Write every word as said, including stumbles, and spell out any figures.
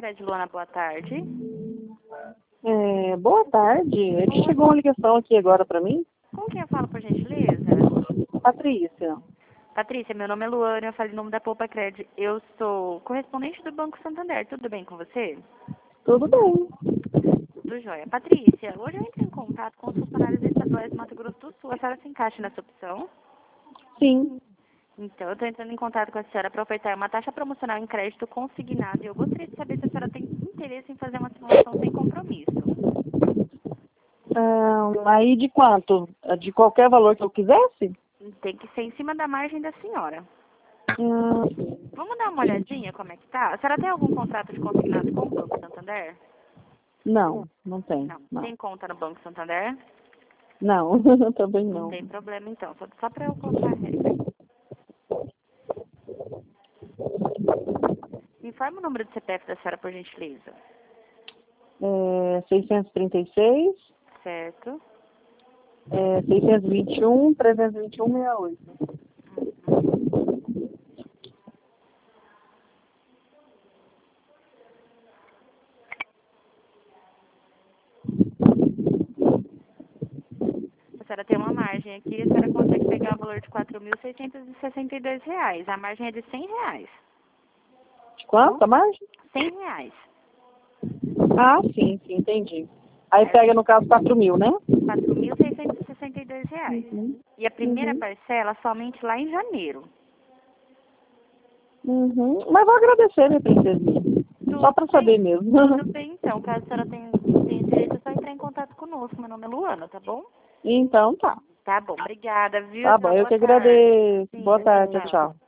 Crédito, Luana, boa tarde. É, boa tarde. É que chegou uma ligação aqui agora para mim. Com quem eu falo, por gentileza? Patrícia. Patrícia, meu nome é Luana, eu falo em nome da Poupa Crédito. Eu sou correspondente do Banco Santander. Tudo bem com você? Tudo bem. Tudo jóia. Patrícia, hoje eu entrei em contato com os funcionários estaduais do Mato Grosso do Sul. A senhora se encaixa nessa opção? Sim. Então, eu estou entrando em contato com a senhora para ofertar uma taxa promocional em crédito consignado. E eu gostaria de saber se a senhora tem interesse em fazer uma simulação sem compromisso. Ah, aí de quanto? De qualquer valor que eu quisesse? Tem que ser em cima da margem da senhora. Hum, Vamos dar uma olhadinha como é que tá? A senhora tem algum contrato de consignado com o Banco Santander? não, não tem. Não. Não. Tem conta no Banco Santander? Não, também Não não. tem problema então. Só, só para eu colocar a regra. Me informa o número do C P F da senhora, por gentileza. É, seiscentos e trinta e seis, Certo. é, seiscentos e vinte e um, trezentos e vinte e um, sessenta e oito. A senhora tem uma margem aqui, a senhora consegue pegar o valor de quatro mil seiscentos e sessenta e dois reais. A margem é de cem reais. De quanto a margem? cem reais. Ah, sim, sim, entendi. Aí pega, no caso, quatro mil, né? quatro mil seiscentos e sessenta e dois reais. Uhum. E a primeira Uhum. parcela somente lá em janeiro. Uhum. Mas vou agradecer, minha princesinha. Só para saber mesmo. Tudo bem, então. Caso a senhora tenha, tenha interesse, é só entrar em contato conosco. Meu nome é Luana, tá bom? Então tá. Tá bom, obrigada, viu? Tá bom, Tchau, eu boa que tarde. agradeço. Sim, Boa tarde, tchau. tchau.